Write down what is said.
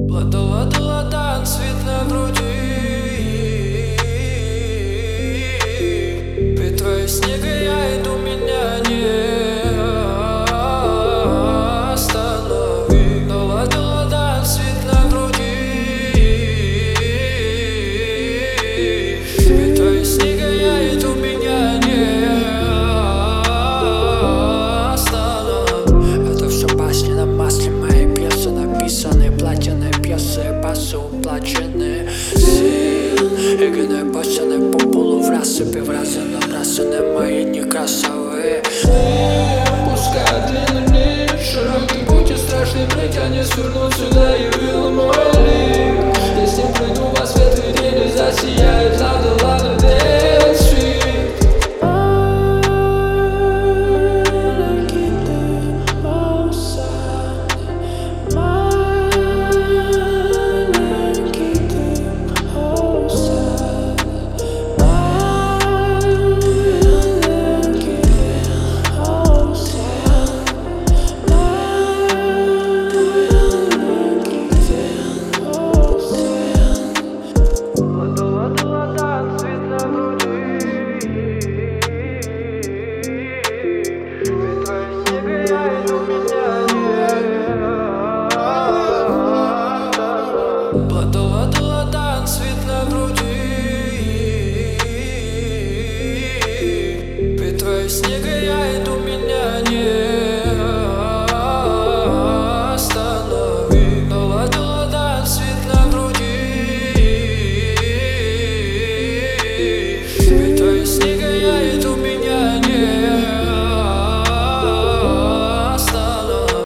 Ладан, свет на груди. Битва снега, я иду, меня не останови. Ладан, свет на груди. Битва снега, я иду, меня не останови. Это все басни на масле, мои пьесы написаны, платины пьесы, басы уплачены. Сил игры башены по полу в рассыпе, в разы набрасаны мои некрасовые. Пускай длинный широкий путь и страшный прыть, а не свернуть сюда, явила